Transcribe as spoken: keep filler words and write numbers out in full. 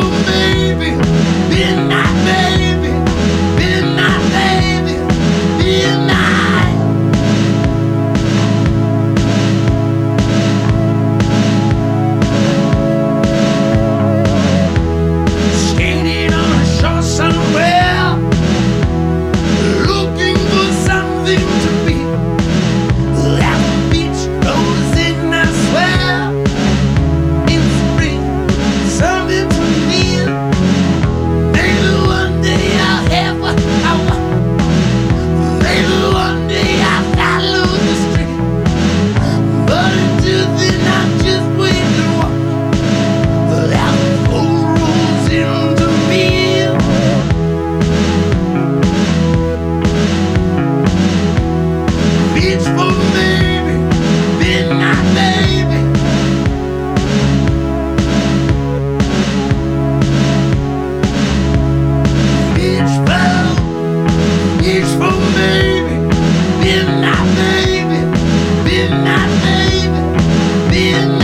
for baby, midnight baby, midnight baby, midnight. Skating on a shore somewhere, looking for something to be. That beach goes in, I swear, in spring, something to feel. Maybe one day I'll have what I want. Maybe one day I'll follow the stream. But until then I'm just waiting to watch that flow rolls into me. Beach for baby, midnight baby. Beach for, beach for baby, midnight baby, midnight baby, midnight.